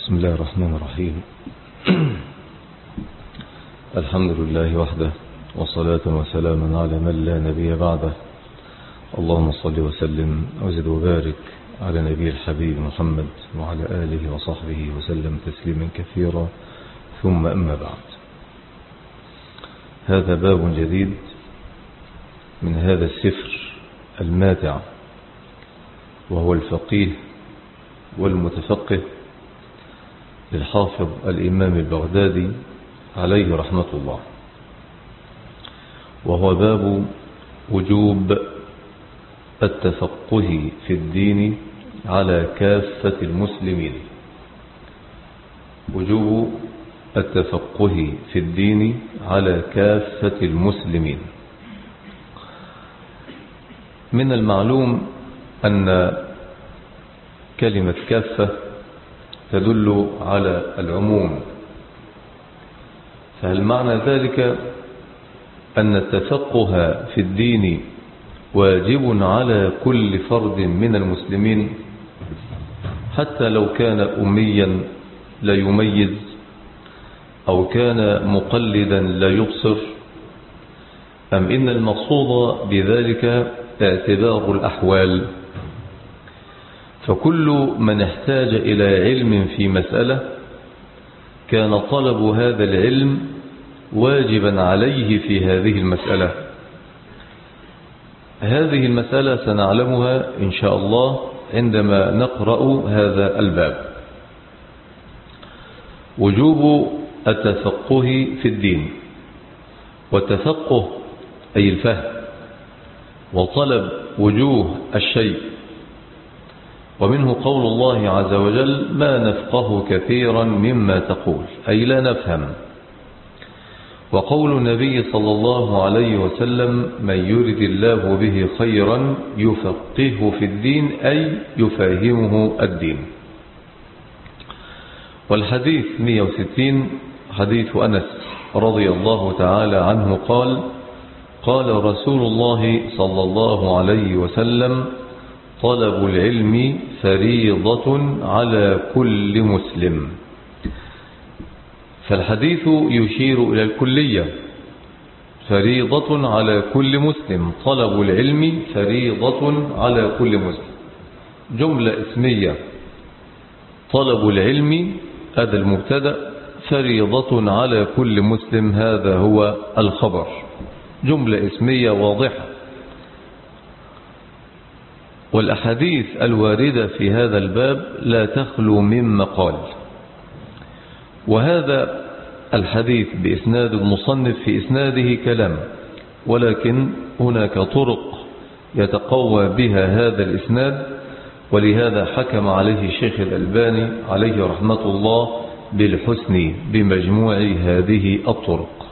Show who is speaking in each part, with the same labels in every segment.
Speaker 1: بسم الله الرحمن الرحيم. الحمد لله وحده، وصلاة وسلاما على من لا نبي بعده. اللهم صل وسلم وزد وبارك على نبي الحبيب محمد وعلى آله وصحبه وسلم تسليما كثيرا، ثم أما بعد. هذا باب جديد من هذا السفر الماتع، وهو الفقيه والمتفقه للحافظ الإمام البغدادي عليه رحمة الله، وهو باب وجوب التفقه في الدين على كافة المسلمين. وجوب التفقه في الدين على كافة المسلمين. من المعلوم أن كلمة كافة تدل على العموم، فهل معنى ذلك أن التفقه في الدين واجب على كل فرد من المسلمين، حتى لو كان أميا لا يميز، أو كان مقلدا لا يبصر، أم إن المقصود بذلك اعتبار الأحوال؟ فكل من احتاج إلى علم في مسألة كان طلب هذا العلم واجبا عليه في هذه المسألة. هذه المسألة سنعلمها إن شاء الله عندما نقرأ هذا الباب. وجوب التفقه في الدين، والتفقه أي الفهم وطلب وجوه الشيء، ومنه قول الله عز وجل: ما نفقه كثيرا مما تقول، أي لا نفهم. وقول النبي صلى الله عليه وسلم: من يرد الله به خيرا يفقهه في الدين، أي يفهمه الدين. والحديث 160 حديث أنس رضي الله تعالى عنه قال: قال رسول الله صلى الله عليه وسلم: طلب العلم فريضة على كل مسلم. فالحديث يشير إلى الكلية، فريضة على كل مسلم. طلب العلم فريضة على كل مسلم، جملة اسمية. طلب العلم هذا المبتدأ، فريضة على كل مسلم هذا هو الخبر، جملة اسمية واضحة. والأحاديث الواردة في هذا الباب لا تخلو من مقال. وهذا الحديث بإسناد المصنف في إسناده كلام، ولكن هناك طرق يتقوى بها هذا الإسناد، ولهذا حكم عليه الشيخ الألباني عليه رحمة الله بالحسن بمجموع هذه الطرق.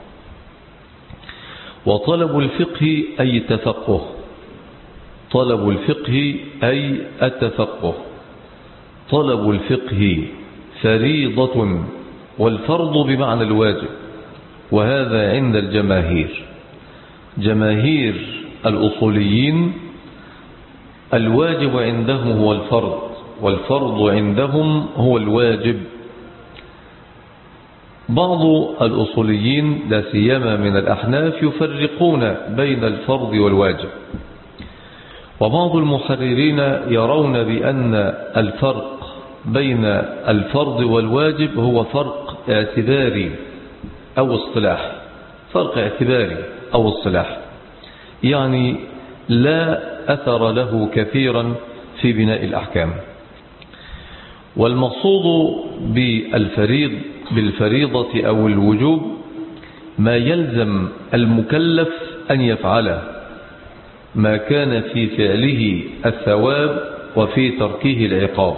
Speaker 1: وطلب الفقه أي التفقه، طلب الفقه أي التفقه. طلب الفقه فريضة، والفرض بمعنى الواجب، وهذا عند الجماهير. جماهير الأصوليين الواجب عندهم هو الفرض، والفرض عندهم هو الواجب. بعض الأصوليين لا سيما من الأحناف يفرقون بين الفرض والواجب، وبعض المحررين يرون بأن الفرق بين الفرض والواجب هو فرق اعتباري أو اصطلاح، فرق اعتباري أو اصطلاح، يعني لا أثر له كثيرا في بناء الأحكام. والمقصود بالفريضة أو الوجوب ما يلزم المكلف أن يفعله، ما كان في فعله الثواب وفي تركه العقاب.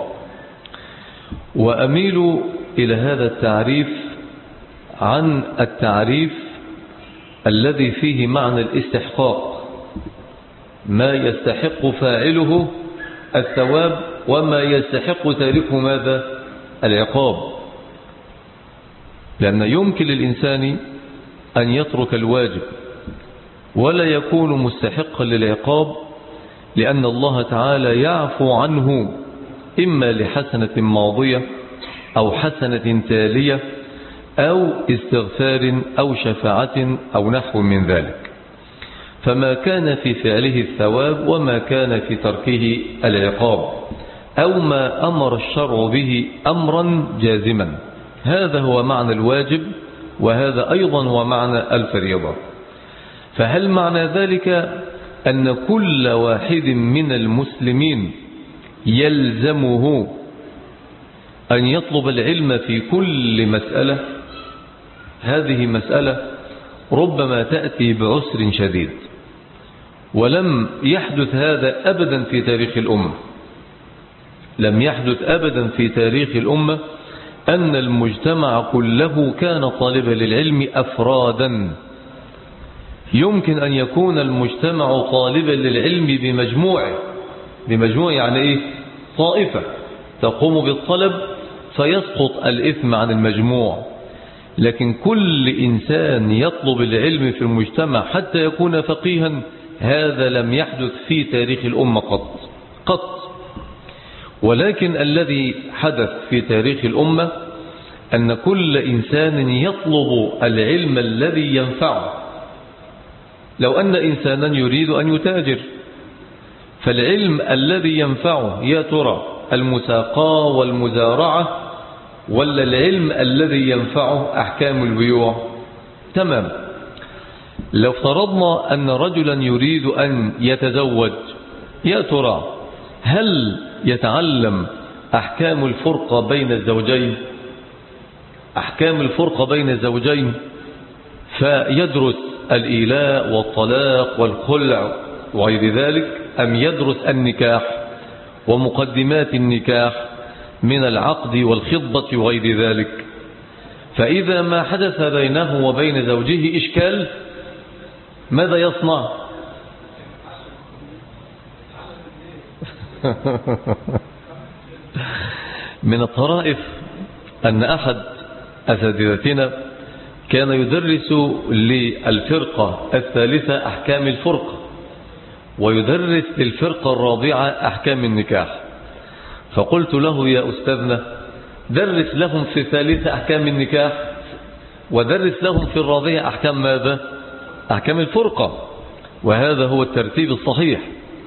Speaker 1: وأميل إلى هذا التعريف عن التعريف الذي فيه معنى الاستحقاق، ما يستحق فاعله الثواب وما يستحق تاركه ماذا؟ العقاب. لأن يمكن للإنسان أن يترك الواجب ولا يكون مستحقا للعقاب، لأن الله تعالى يعفو عنه إما لحسنة ماضية أو حسنة تالية أو استغفار أو شفاعة أو نحو من ذلك، فما كان في فعله الثواب وما كان في تركه العقاب، أو ما أمر الشرع به أمرا جازما. هذا هو معنى الواجب، وهذا أيضا هو معنى الفريضة. فهل معنى ذلك أن كل واحد من المسلمين يلزمه أن يطلب العلم في كل مسألة؟ هذه مسألة ربما تأتي بعسر شديد، ولم يحدث هذا أبدا في تاريخ الأمة. لم يحدث أبدا في تاريخ الأمة أن المجتمع كله كان طالبا للعلم أفرادا. يمكن أن يكون المجتمع طالبا للعلم بمجموعة يعني إيه؟ طائفة تقوم بالطلب فيسقط الإثم عن المجموع، لكن كل إنسان يطلب العلم في المجتمع حتى يكون فقيها، هذا لم يحدث في تاريخ الأمة قط. ولكن الذي حدث في تاريخ الأمة أن كل إنسان يطلب العلم الذي ينفعه. لو أن إنسانا يريد أن يتاجر، فالعلم الذي ينفعه يا ترى المساقاة والمزارعة، ولا العلم الذي ينفعه أحكام البيوع؟ تمام. لو افترضنا أن رجلا يريد أن يتزوج، يا ترى هل يتعلم أحكام الفرقة بين الزوجين؟ أحكام الفرقة بين الزوجين، فيدرس الإيلاء والطلاق والخلع وغير ذلك، أم يدرس النكاح ومقدمات النكاح من العقد والخطبة وغير ذلك؟ فإذا ما حدث بينه وبين زوجه إشكال، ماذا يصنع؟ من الطرائف أن أحد أساتذتنا كان يدرس للفرقة الثالثة أحكام الفرقة، ويدرس للفرقة الرابعة أحكام النكاح. فقلت له يا أستاذنا، درس لهم في الثالثة أحكام النكاح، ودرس لهم في الرابعة أحكام ماذا؟ أحكام الفرقة، وهذا هو الترتيب الصحيح.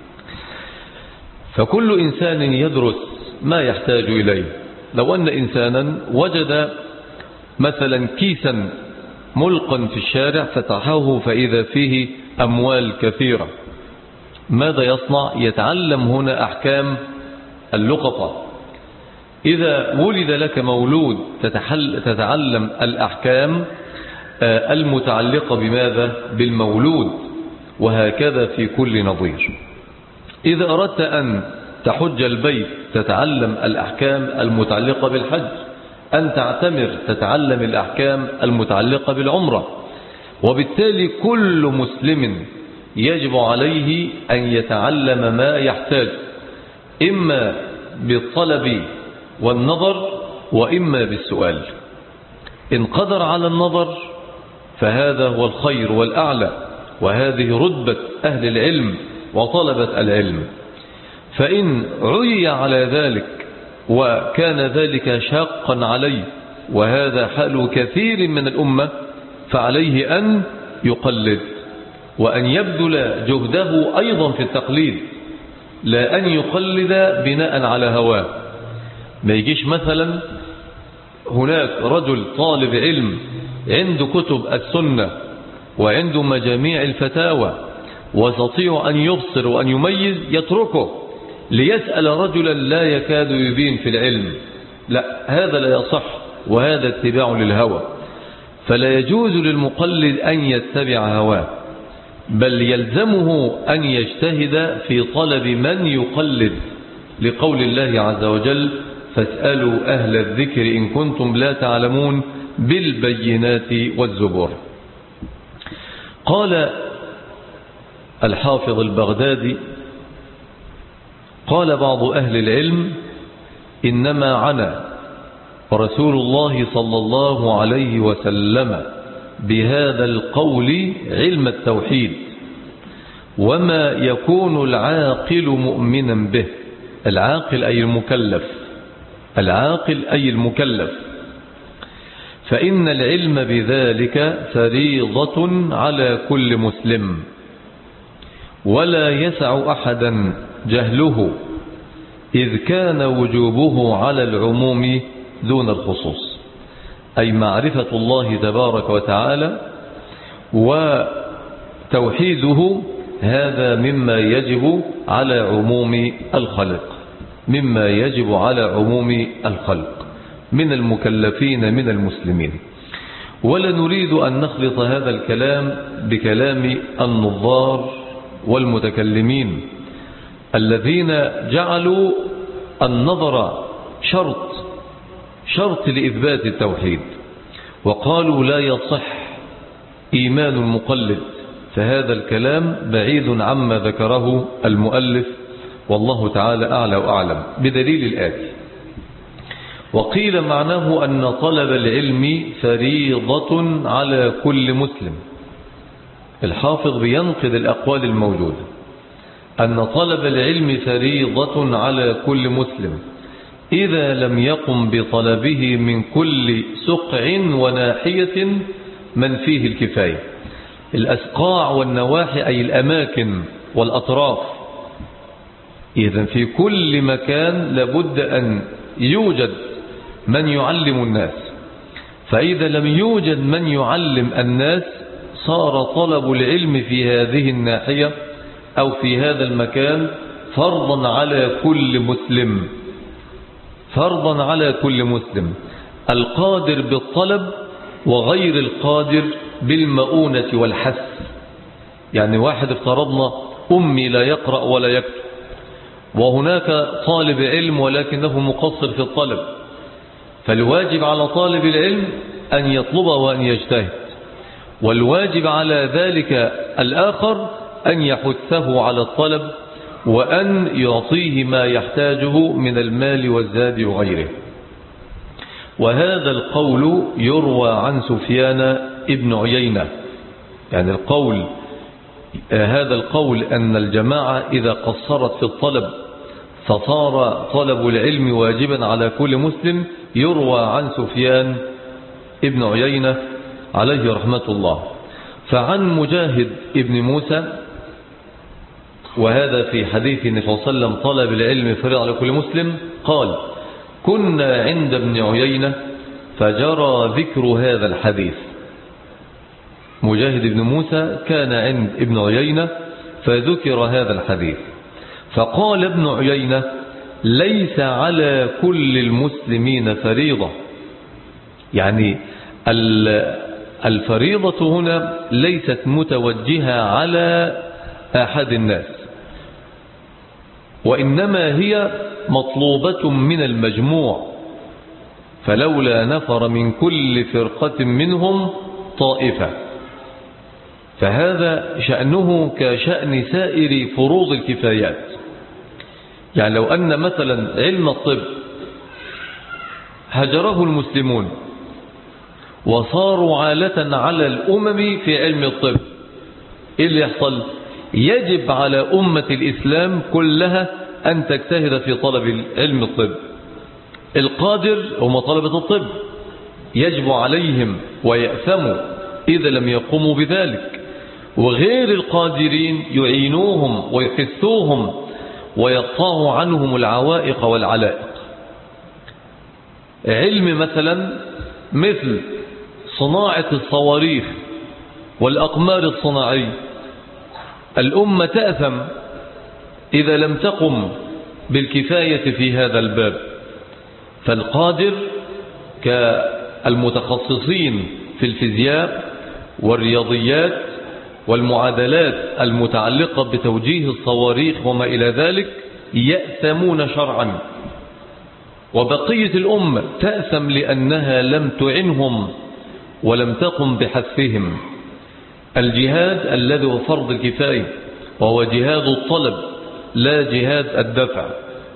Speaker 1: فكل إنسان يدرس ما يحتاج إليه. لو أن إنسانا وجد مثلا كيسا ملقا في الشارع فتحه فإذا فيه أموال كثيرة، ماذا يصنع؟ يتعلم هنا أحكام اللقطة. إذا ولد لك مولود تتعلم الأحكام المتعلقة بماذا؟ بالمولود، وهكذا في كل نظير. إذا أردت أن تحج البيت تتعلم الأحكام المتعلقة بالحج، أن تعتمر تتعلم الأحكام المتعلقة بالعمرة. وبالتالي كل مسلم يجب عليه أن يتعلم ما يحتاج، إما بالطلب والنظر وإما بالسؤال. إن قدر على النظر فهذا هو الخير والأعلى، وهذه رتبة أهل العلم وطلبة العلم. فإن عي على ذلك وكان ذلك شاقا عليه، وهذا حال كثير من الأمة، فعليه أن يقلد وأن يبذل جهده أيضا في التقليد، لا أن يقلد بناء على هواه. ما يجيش مثلا هناك رجل طالب علم عنده كتب السنة وعنده مجاميع الفتاوى ويستطيع أن يبصر وأن يميز، يتركه ليسأل رجلا لا يكاد يبين في العلم. لا، هذا لا يصح، وهذا اتباع للهوى. فلا يجوز للمقلد أن يتبع هواه، بل يلزمه أن يجتهد في طلب من يقلد، لقول الله عز وجل: فاسألوا أهل الذكر إن كنتم لا تعلمون بالبينات والزبر. قال الحافظ البغدادي: قال بعض أهل العلم: إنما عنى رسول الله صلى الله عليه وسلم بهذا القول علم التوحيد، وما يكون العاقل مؤمنا به. العاقل أي المكلف، العاقل أي المكلف، فإن العلم بذلك فريضة على كل مسلم، ولا يسع أحدا جهله، إذ كان وجوبه على العموم دون الخصوص، أي معرفة الله تبارك وتعالى وتوحيده، هذا مما يجب على عموم الخلق، مما يجب على عموم الخلق من المكلفين من المسلمين. ولا نريد أن نخلط هذا الكلام بكلام النظار والمتكلمين الذين جعلوا النظر شرط لإثبات التوحيد، وقالوا لا يصح إيمان المقلد، فهذا الكلام بعيد عما ذكره المؤلف، والله تعالى أعلى وأعلم، بدليل الآتي: وقيل معناه أن طلب العلم فريضة على كل مسلم. الحافظ بينقد الأقوال الموجودة، أن طلب العلم فريضة على كل مسلم إذا لم يقم بطلبه من كل سقع وناحية من فيه الكفاية. الأسقاع والنواحي أي الأماكن والأطراف، إذن في كل مكان لابد أن يوجد من يعلم الناس، فإذا لم يوجد من يعلم الناس صار طلب العلم في هذه الناحية أو في هذا المكان فرضا على كل مسلم، فرضا على كل مسلم، القادر بالطلب وغير القادر بالمؤونة والحث. يعني واحد افترضنا أمي لا يقرأ ولا يكتب، وهناك طالب علم ولكنه مقصر في الطلب، فالواجب على طالب العلم أن يطلب وأن يجتهد، والواجب على ذلك الآخر أن يحثه على الطلب وأن يعطيه ما يحتاجه من المال والزاد وغيره. وهذا القول يروى عن سفيان ابن عيينة، يعني هذا القول أن الجماعة إذا قصرت في الطلب فصار طلب العلم واجبا على كل مسلم، يروى عن سفيان ابن عيينة عليه رحمة الله. فعن مجاهد ابن موسى، وهذا في حديث النبي صلى الله عليه وسلم طلب العلم فريضة على كل مسلم، قال: كنا عند ابن عيينة فجرى ذكر هذا الحديث. مجاهد بن موسى كان عند ابن عيينة فذكر هذا الحديث، فقال ابن عيينة: ليس على كل المسلمين فريضة. يعني الفريضة هنا ليست متوجهة على أحد الناس، وإنما هي مطلوبة من المجموع، فلولا نفر من كل فرقة منهم طائفة. فهذا شأنه كشأن سائر فروض الكفايات. يعني لو أن مثلا علم الطب هجره المسلمون وصاروا عالة على الأمم في علم الطب، إيه اللي يحصل؟ يجب على أمة الإسلام كلها أن تجتهد في طلب علم الطب. القادر هم طلبة الطب، يجب عليهم ويأثموا إذا لم يقوموا بذلك، وغير القادرين يعينوهم ويحثوهم ويقطعوا عنهم العوائق والعلائق. علم مثلا مثل صناعة الصواريخ والأقمار الصناعية، الأمة تأثم إذا لم تقم بالكفاية في هذا الباب. فالقادر كالمتخصصين في الفيزياء والرياضيات والمعادلات المتعلقة بتوجيه الصواريخ وما إلى ذلك يأثمون شرعا، وبقية الأمة تأثم لأنها لم تعنهم ولم تقم بحثهم. الجهاد الذي هو فرض الكفاية وهو جهاد الطلب لا جهاد الدفع،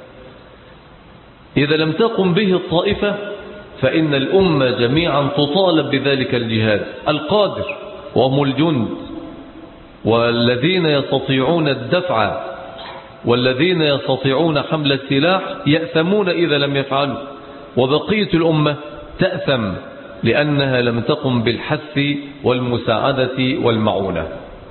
Speaker 1: إذا لم تقم به الطائفة فإن الأمة جميعا تطالب بذلك الجهاد. القادر وهم الجند والذين يستطيعون الدفع والذين يستطيعون حمل السلاح يأثمون إذا لم يفعلوا، وبقية الأمة تأثم لأنها لم تقم بالحث والمساعدة والمعونة.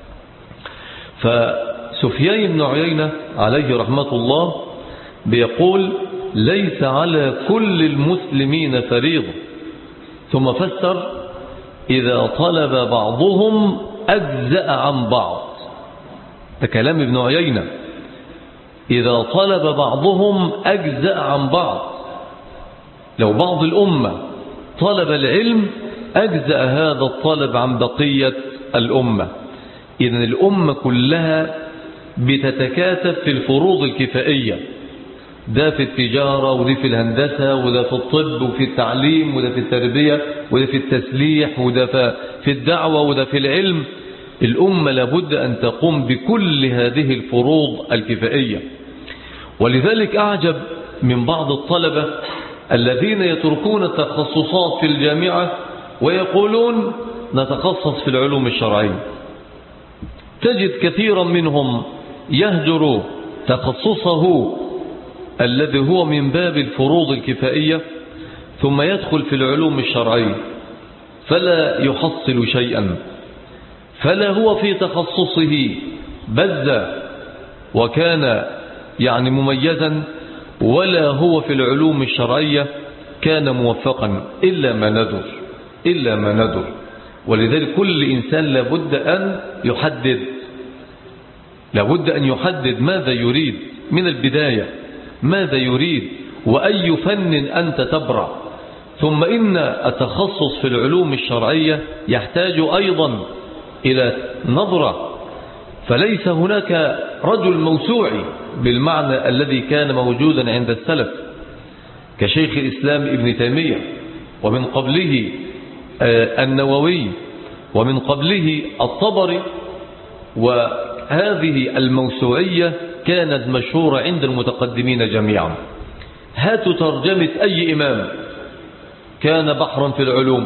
Speaker 1: فسفيان بن عيينة عليه رحمة الله بيقول ليس على كل المسلمين فريضة، ثم فسر إذا طلب بعضهم أجزأ عن بعض. ده كلام ابن عيينة، إذا طلب بعضهم أجزأ عن بعض. لو بعض الأمة طلب العلم أجزأ هذا الطلب عن بقية الأمة. إذن الأمة كلها بتتكاتف في الفروض الكفائية، ده في التجارة وده في الهندسة وده في الطب وفي التعليم وده في التربية وده في التسليح وده في الدعوة وده في العلم. الأمة لابد أن تقوم بكل هذه الفروض الكفائية. ولذلك أعجب من بعض الطلبة الذين يتركون التخصصات في الجامعة ويقولون نتخصص في العلوم الشرعية. تجد كثيرا منهم يهجر تخصصه الذي هو من باب الفروض الكفائية ثم يدخل في العلوم الشرعية فلا يحصل شيئا، فلا هو في تخصصه بذ وكان يعني مميزا، ولا هو في العلوم الشرعية كان موفقا إلا ما ندر. ولذلك كل إنسان لابد أن يحدد ماذا يريد من البداية، ماذا يريد وأي فن أنت تبرع. ثم إن التخصص في العلوم الشرعية يحتاج أيضا إلى نظرة، فليس هناك رجل موسوعي بالمعنى الذي كان موجودا عند السلف كشيخ الإسلام ابن تيمية، ومن قبله النووي، ومن قبله الطبري. وهذه الموسوعية كانت مشهورة عند المتقدمين جميعا. هاتوا ترجمة أي إمام كان بحرا في العلوم،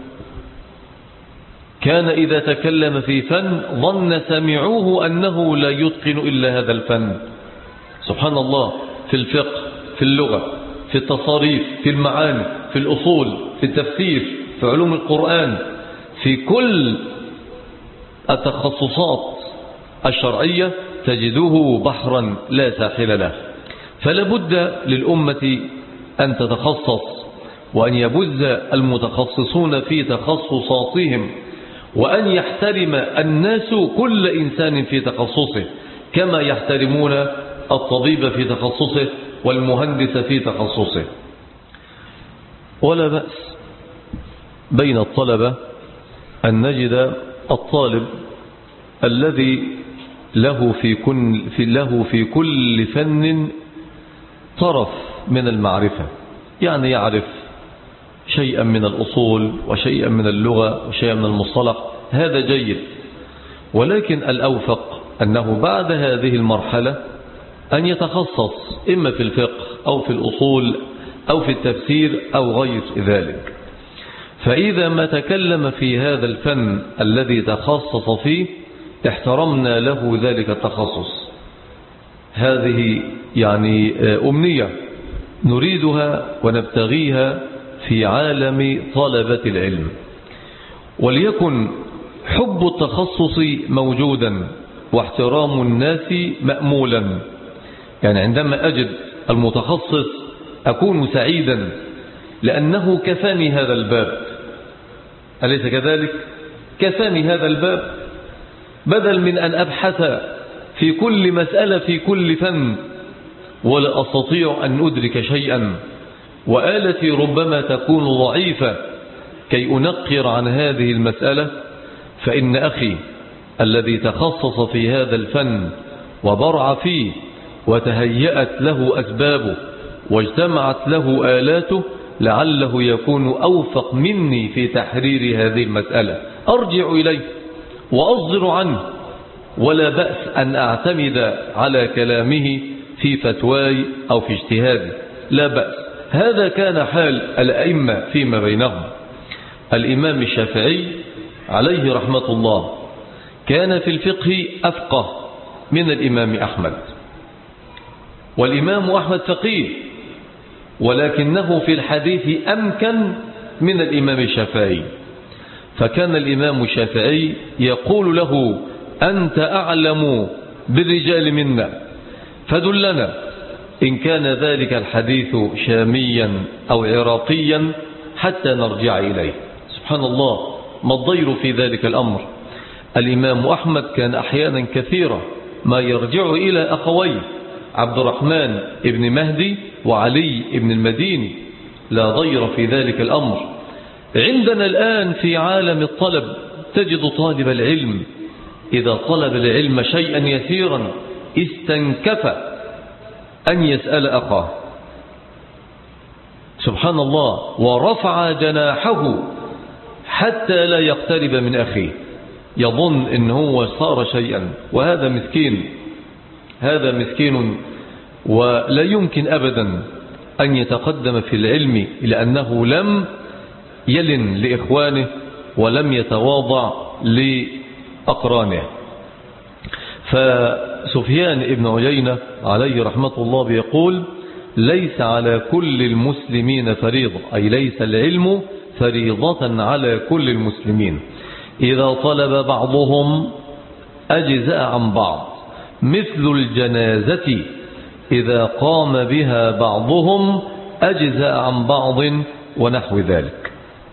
Speaker 1: كان إذا تكلم في فن ظن سمعوه أنه لا يتقن إلا هذا الفن. سبحان الله، في الفقه، في اللغة، في التصاريف، في المعاني، في الأصول، في التفسير، في علوم القرآن، في كل التخصصات الشرعية تجده بحرا لا ساحل له. فلا بد للأمة أن تتخصص وأن يبذ المتخصصون في تخصصاتهم، وأن يحترم الناس كل إنسان في تخصصه كما يحترمون الطبيب في تخصصه والمهندس في تخصصه. ولا بأس بين الطلبة أن نجد الطالب الذي له في كل فن طرف من المعرفة، يعني يعرف شيئا من الأصول وشيئا من اللغة وشيئا من المصطلح، هذا جيد. ولكن الأوفق أنه بعد هذه المرحلة أن يتخصص إما في الفقه أو في الأصول أو في التفسير أو غير ذلك. فإذا ما تكلم في هذا الفن الذي تخصص فيه احترمنا له ذلك التخصص. هذه يعني أمنية نريدها ونبتغيها في عالم طلبة العلم. وليكن حب التخصص موجودا واحترام الناس مأمولا. يعني عندما أجد المتخصص أكون سعيدا لأنه كفاني هذا الباب، أليس كذلك؟ كفاني هذا الباب، بدل من أن أبحث في كل مسألة في كل فن ولا أستطيع أن أدرك شيئا، وآلتي ربما تكون ضعيفة كي أنقر عن هذه المسألة. فإن أخي الذي تخصص في هذا الفن وبرع فيه وتهيأت له أسبابه واجتمعت له آلاته لعله يكون أوفق مني في تحرير هذه المسألة، أرجع إليه وأصدر عنه، ولا بأس أن أعتمد على كلامه في فتواي أو في اجتهادي، لا بأس. هذا كان حال الأئمة فيما بينهم. الإمام الشافعي عليه رحمة الله كان في الفقه أفقه من الإمام أحمد، والإمام أحمد فقيه ولكنه في الحديث أمكن من الإمام الشافعي. فكان الإمام الشافعي يقول له أنت أعلم بالرجال منا فدلنا إن كان ذلك الحديث شاميا أو عراقيا حتى نرجع إليه. سبحان الله، ما الضير في ذلك الأمر. الإمام أحمد كان أحيانا كثيرة ما يرجع إلى أخويه عبد الرحمن ابن مهدي وعلي ابن المديني، لا ضير في ذلك الأمر. عندنا الآن في عالم الطلب تجد طالب العلم إذا طلب العلم شيئا يسيرا استنكف أن يسأل أخاه، سبحان الله، ورفع جناحه حتى لا يقترب من أخيه، يظن إن هو صار شيئا، وهذا مسكين، هذا مسكين ولا يمكن أبدا أن يتقدم في العلم لأنه لم يلن لإخوانه ولم يتواضع لأقرانه. فسفيان ابن عيينة عليه رحمة الله بيقول ليس على كل المسلمين فريضة، أي ليس العلم فريضة على كل المسلمين، إذا طلب بعضهم أجزاء عن بعض، مثل الجنازة إذا قام بها بعضهم أجزاء عن بعض ونحو ذلك.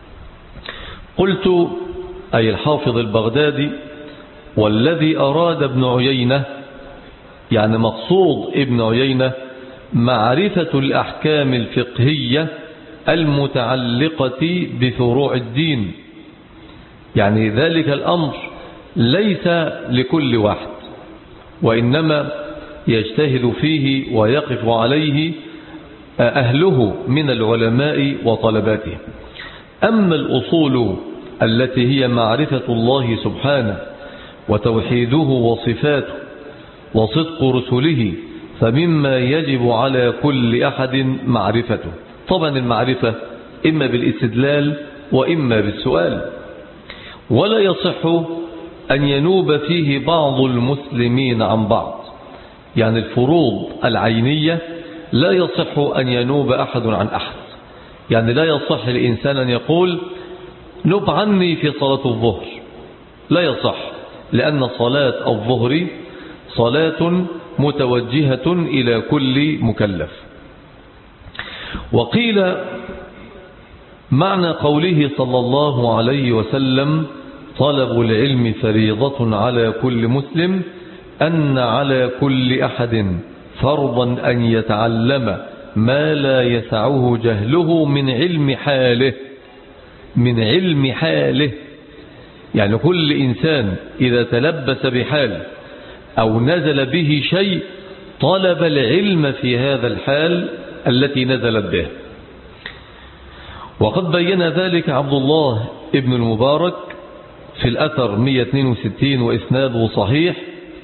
Speaker 1: قلت أي الحافظ البغدادي والذي أراد ابن عيينة، يعني مقصود ابن عيينة معرفة الأحكام الفقهية المتعلقة بفروع الدين، يعني ذلك الأمر ليس لكل واحد، وإنما يجتهد فيه ويقف عليه أهله من العلماء وطلباته. أما الأصول التي هي معرفة الله سبحانه وتوحيده وصفاته وصدق رسله فمما يجب على كل أحد معرفته. طبعا المعرفة إما بالاستدلال وإما بالسؤال، ولا يصح أن ينوب فيه بعض المسلمين عن بعض، يعني الفروض العينية لا يصح أن ينوب أحد عن أحد، يعني لا يصح لإنسان أن يقول نب عني في صلاة الظهر، لا يصح، لأن صلاة الظهر صلاة متوجهة إلى كل مكلف. وقيل معنى قوله صلى الله عليه وسلم طلب العلم فريضة على كل مسلم أن على كل أحد فرضا أن يتعلم ما لا يسعه جهله من علم حاله، من علم حاله، يعني كل إنسان إذا تلبس بحال أو نزل به شيء طلب العلم في هذا الحال التي نزلت به. وقد بين ذلك عبد الله ابن المبارك في الأثر 162 وإسناده صحيح،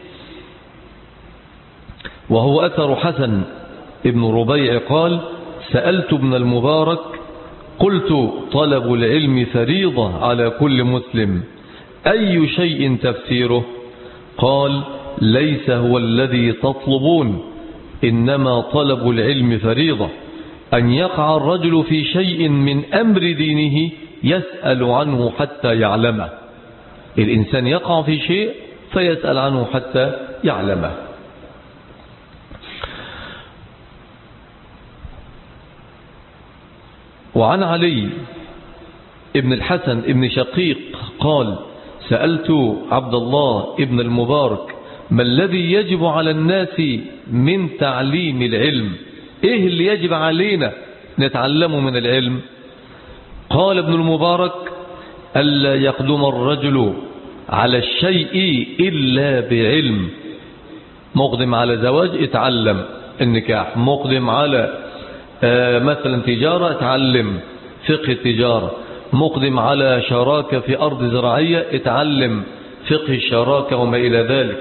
Speaker 1: وهو أثر حسن ابن ربيع قال سألت ابن المبارك قلت طلب العلم فريضة على كل مسلم أي شيء تفسيره؟ قال ليس هو الذي تطلبون، إنما طلب العلم فريضة أن يقع الرجل في شيء من أمر دينه يسأل عنه حتى يعلمه، الإنسان يقع في شيء فيسأل عنه حتى يعلمه. وعن علي ابن الحسن ابن شقيق قال سألت عبد الله ابن المبارك ما الذي يجب على الناس من تعليم العلم، ايه اللي يجب علينا نتعلمه من العلم؟ قال ابن المبارك ألا يقدم الرجل على الشيء إلا بعلم، مقدم على زواج اتعلم النكاح، مقدم على مثلا تجارة اتعلم فقه التجارة، مقدم على شراكة في أرض زراعية اتعلم فقه الشراكة وما إلى ذلك،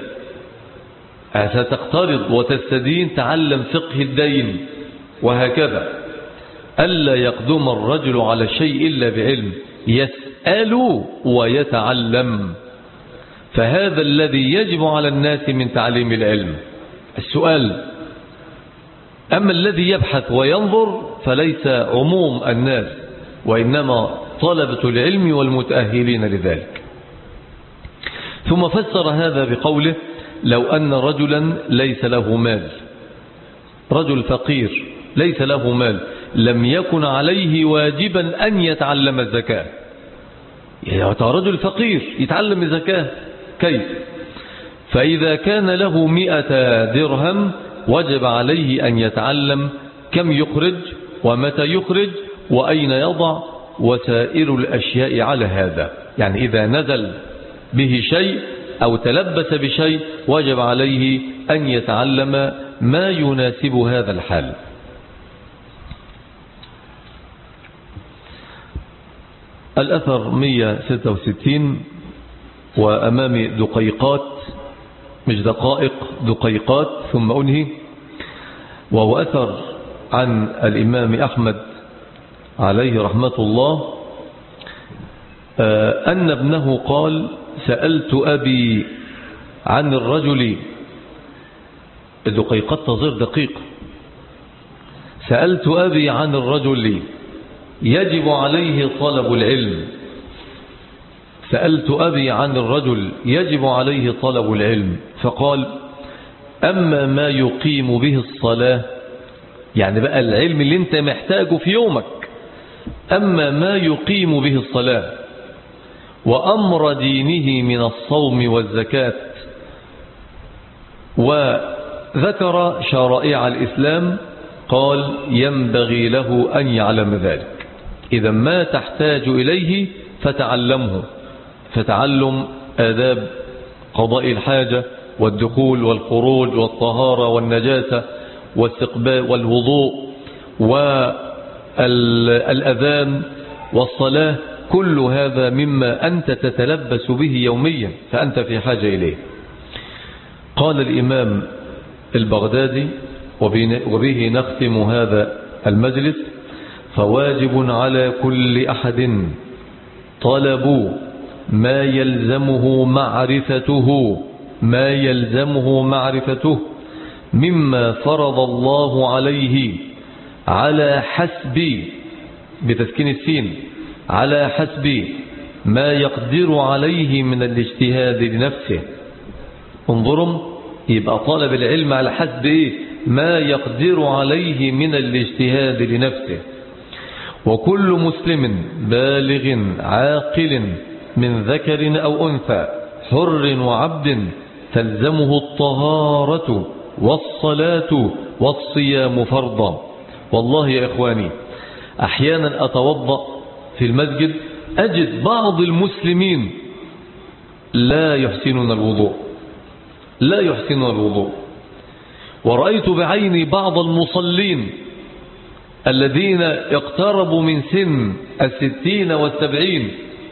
Speaker 1: ستقترض وتستدين تعلم فقه الدين، وهكذا. ألا يقدم الرجل على شيء إلا بعلم، يسأل ويتعلم، فهذا الذي يجب على الناس من تعليم العلم السؤال. أما الذي يبحث وينظر فليس عموم الناس، وإنما طلبة العلم والمتأهلين لذلك. ثم فسر هذا بقوله: لو أن رجلا ليس له مال، رجل فقير ليس له مال، لم يكن عليه واجبا أن يتعلم الزكاة. يعني رجل فقير يتعلم الزكاة كيف؟ فإذا كان له 100 درهم وجب عليه أن يتعلم كم يخرج ومتى يخرج وأين يضع وسائر الأشياء على هذا. يعني إذا نزل به شيء أو تلبس بشيء وجب عليه أن يتعلم ما يناسب هذا الحال. الأثر 166 وأمامي دقيقات، مش دقائق، دقيقات ثم أنهي. وهو أثر عن الإمام أحمد عليه رحمة الله أن ابنه قال: سألت أبي عن الرجل، الدقيقات تصير دقيقة، سألت أبي عن الرجل يجب عليه طلب العلم، سألت أبي عن الرجل يجب عليه طلب العلم، فقال: أما ما يقيم به الصلاة، يعني بقى العلم اللي انت محتاجه في يومك، أما ما يقيم به الصلاة وأمر دينه من الصوم والزكاة، وذكر شرائع الإسلام، قال: ينبغي له أن يعلم ذلك. إذا ما تحتاج إليه فتعلمه، فتعلم آداب قضاء الحاجة والدخول والخروج والطهارة والنجاسة والاستقبال والوضوء والأذان والصلاة، كل هذا مما أنت تتلبس به يوميا، فأنت في حاجة إليه. قال الإمام البغدادي، وبه نختم هذا المجلس: فواجب على كل أحد طلب ما يلزمه معرفته مما فرض الله عليه على حسب، بتسكين السين، على حسب ما يقدر عليه من الاجتهاد لنفسه. انظروا، يبقى طالب العلم على حسب ما يقدر عليه من الاجتهاد لنفسه. وكل مسلم بالغ عاقل من ذكر أو أنثى حر وعبد تلزمه الطهارة والصلاة والصيام فرضا. والله يا إخواني، أحيانا أتوضأ في المسجد أجد بعض المسلمين لا يحسنون الوضوء، ورأيت بعيني بعض المصلين الذين اقتربوا من سن 60 و70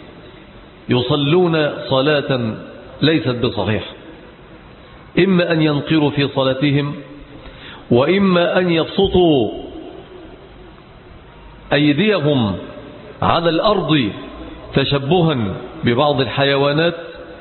Speaker 1: يصلون صلاة ليست بصحيحة، إما أن ينقروا في صلاتهم، وإما أن يبسطوا أيديهم على الأرض تشبها ببعض الحيوانات،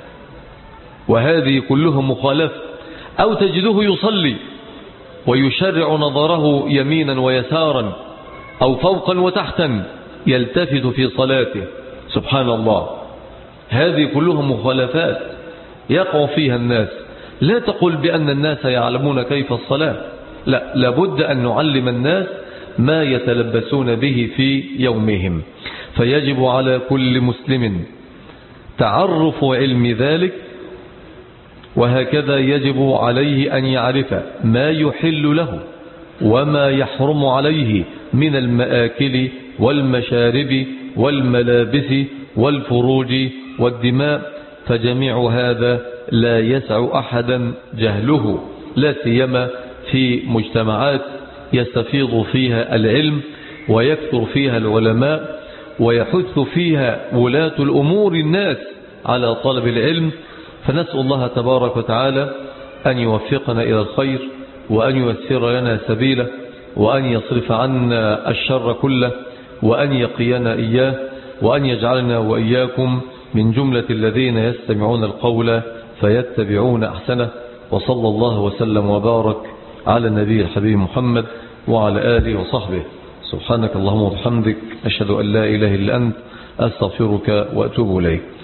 Speaker 1: وهذه كلها مخالفة. أو تجده يصلي ويشرع نظره يمينا ويسارا أو فوقا وتحتا، يلتفت في صلاته، سبحان الله. هذه كلها مخالفات يقع فيها الناس. لا تقل بأن الناس يعلمون كيف الصلاة، لا، لابد أن نعلم الناس ما يتلبسون به في يومهم. فيجب على كل مسلم تعرف علم ذلك، وهكذا يجب عليه أن يعرف ما يحل له وما يحرم عليه من المآكل والمشارب والملابس والفروج والدماء، فجميع هذا لا يسع أحدا جهله، لا سيما في مجتمعات يستفيض فيها العلم ويكثر فيها العلماء ويحث فيها ولاة الأمور الناس على طلب العلم. فنسأل الله تبارك وتعالى أن يوفقنا إلى الخير، وأن ييسر لنا سبيله، وأن يصرف عنا الشر كله، وأن يقينا إياه، وأن يجعلنا وإياكم من جملة الذين يستمعون القول فيتبعون أحسنه. وصلى الله وسلم وبارك على النبي الحبيب محمد وعلى آله وصحبه. سبحانك اللهم وبحمدك، أشهد أن لا إله إلا أنت، أستغفرك وأتوب إليك.